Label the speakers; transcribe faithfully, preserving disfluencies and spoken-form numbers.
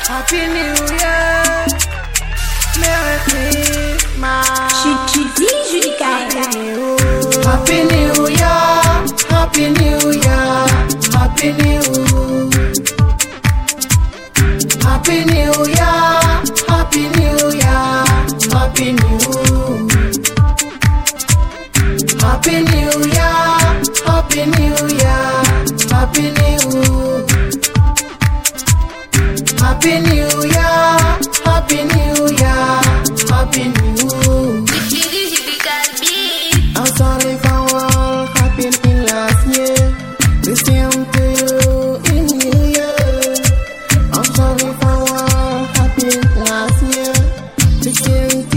Speaker 1: Happy New Year, Merry Christmas.
Speaker 2: Je dis Julie
Speaker 1: Happy New Year, Happy New Year, Happy New Happy New Year, Happy New Year, Happy New Happy New Year, Happy New Year, Happy New Happy New Year, Happy New Year, Happy New. I'm sorry for what happened in last year. The same to you in New Year. I'm sorry for what happened last year. The same to